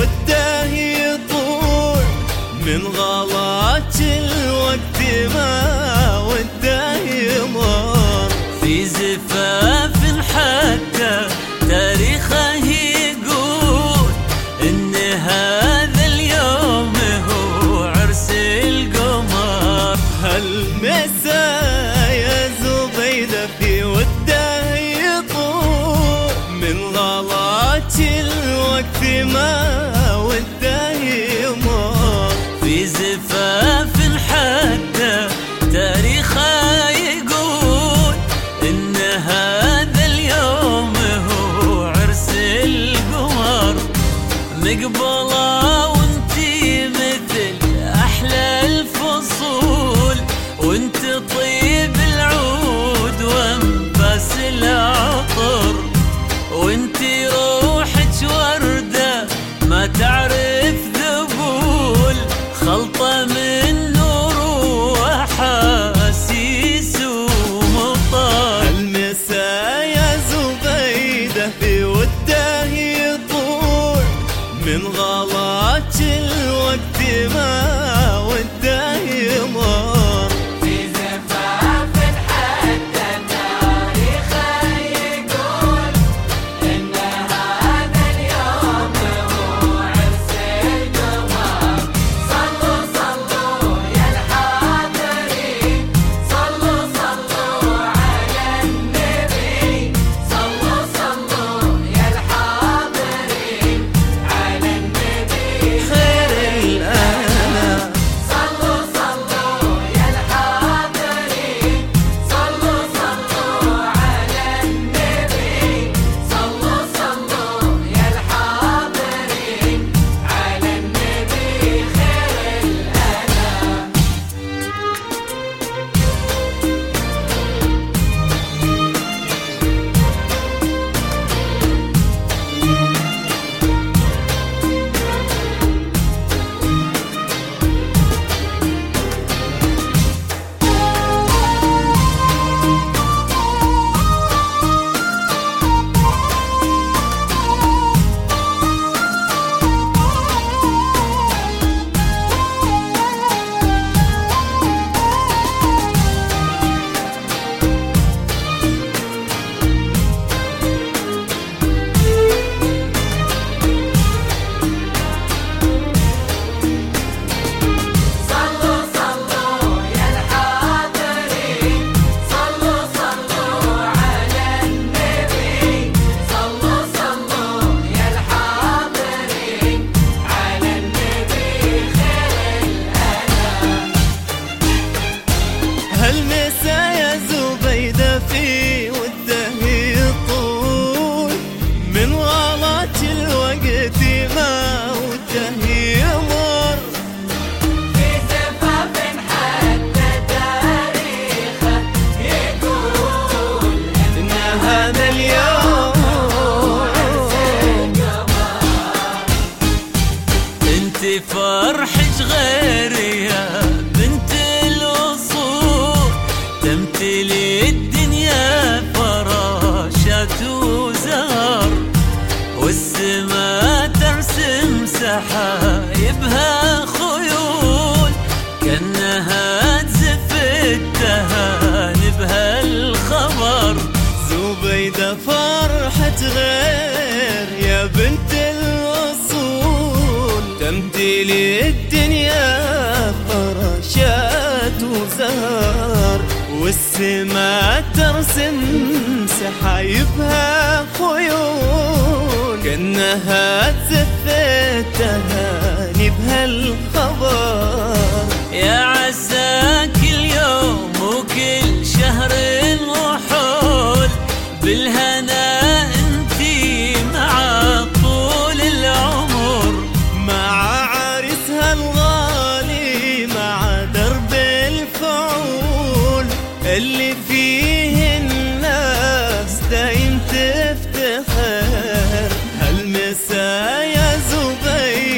وده يطول من غلات الوقت ما وده يمر في زفاف حتى تاريخه يقول إن هذا اليوم هو عرس القمر. هالمساء يا زبيدة في وده يطول من غلات الوقت ما وده يمر في زفاف حتى تاريخه يقول إن هذا اليوم هو عرس القمر. مقبلة وانتي مثل أحلى الفصول، وانت طيب العود وانفاس العطر، وانتي روحك وردة ما تعرف ذبول، خلطة من نور وأحاسيس ومطر. المساء يا زبيدة في وده يطول من غلات الوقت ما وده يمر في زفاف حتى تاريخه يقول إن هذا اليوم هو عرس القمر. صلوا صلوا يا الحاضرين، صلوا صلوا على النبي، صلوا صلوا يا الحاضرين على النبي خير الأنا. صلوا صلوا يا الحاضرين، صلوا صلوا على النبي، صلوا صلوا يا الحاضرين على النبي خير الأنام. صلوا صلوا يا الحاضرين، صلوا صلوا على النبي، صلوا صلوا يا الحاضرين على النبي خير الأنام. هالمساء يا زبيدة في وده يطول من غلات الوقت ما وده يمر في زفاف حتى تاريخه يقول إن هذا اليوم عرس القمر. انت فرحك غير يا بنت الأصول، تمتلي الدنيا فراشات وزهر، والسما ترسم سحايبها خيول، كأنها تزف التهاني بهالخبر. زبيدة فرحة غير يا بنت الأصول، تمتلي الدنيا فراشات وزهر، والسما ترسم سحايبها خيول، كأنها تزف التهاني بهالخبر. يا عساك اليوم وكل شهر وحول، بالهنا انتي مع طول العمر، مع عرسها الغالي مع درب الفعول اللي فيه الناس دايم تفتخر. هالمساء يا زبيدة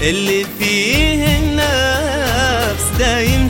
اللي فيه النفس دايم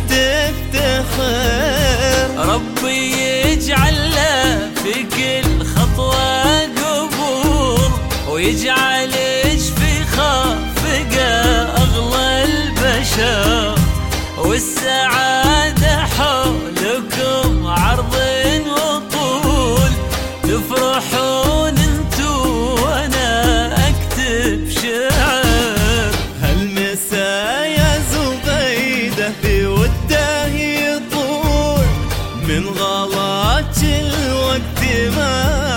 تفتخر. ربي يجعل له في كل خطوة قبول، ويجعلش في خافقه أغلى البشر، والسعادة حولكم عرض وطول، تفرحون انتو وانا اكتب شعر. هالمسا يا زبيدة في وده يطول، من غلاك الوقت ما